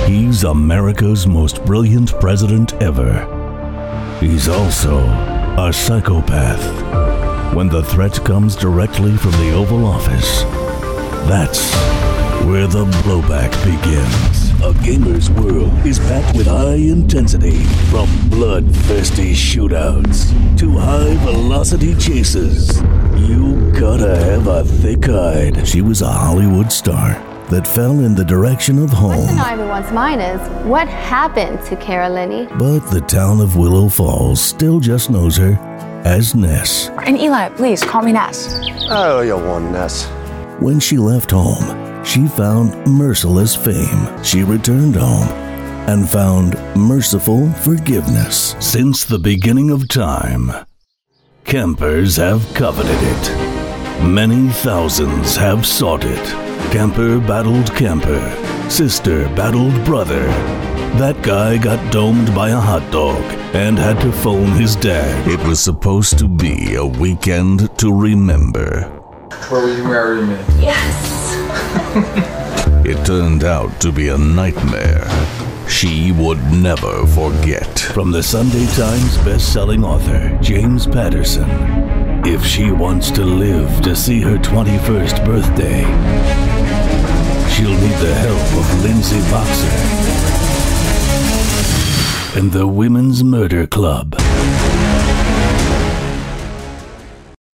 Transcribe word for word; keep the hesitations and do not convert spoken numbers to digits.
He's America's most brilliant president ever. He's also a psychopath. When the threat comes directly from the Oval Office, that's where the blowback begins. A gamer's world is packed with high intensity, from bloodthirsty shootouts to high-velocity chases. You gotta have a thick hide. She was a Hollywood star that fell in the direction of home. What's on everyone's mind is, what happened to Kara Linney? But the town of Willow Falls still just knows her as Ness. And Eli, please, call me Ness. Oh, you want Ness. When she left home, she found merciless fame. She returned home and found merciful forgiveness. Since the beginning of time, campers have coveted it. Many thousands have sought it. Camper battled camper. Sister battled brother. That guy got domed by a hot dog and had to phone his dad. It was supposed to be a weekend to remember. Where will you marry me? Yes. It turned out to be a nightmare she would never forget. From the Sunday Times best-selling author, James Patterson. If she wants to live to see her twenty-first birthday, she'll need the help of Lindsay Boxer and the Women's Murder Club.